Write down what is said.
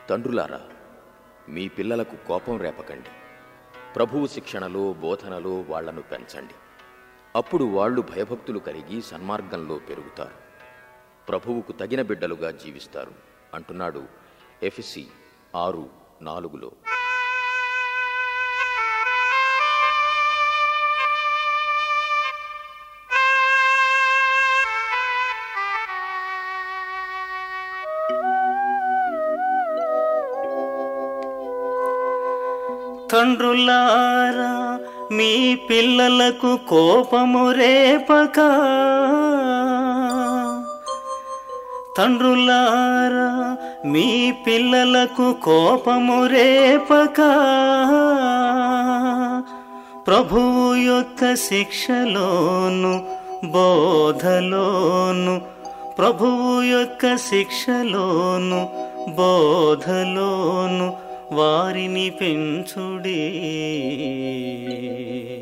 తండ్రులారా, మీ పిల్లలకు కోపం రేపకండి. ప్రభువు శిక్షణలో, బోధనలో వాళ్లను పెంచండి. అప్పుడు వాళ్ళు భయభక్తులు కలిగి సన్మార్గంలో పెరుగుతారు, ప్రభువుకు తగిన బిడ్డలుగా జీవిస్తారు అంటున్నాడు ఎఫెసీ 6:4. తండ్రులారా, మీ పిల్లలకు కోపము రేపక. తండ్రులారా, మీ పిల్లలకు కోపము రేపక. ప్రభువు యొక్క శిక్షలోను బోధలోను, ప్రభువు యొక్క శిక్షలోను బోధలోను వారిని పెంచుడే.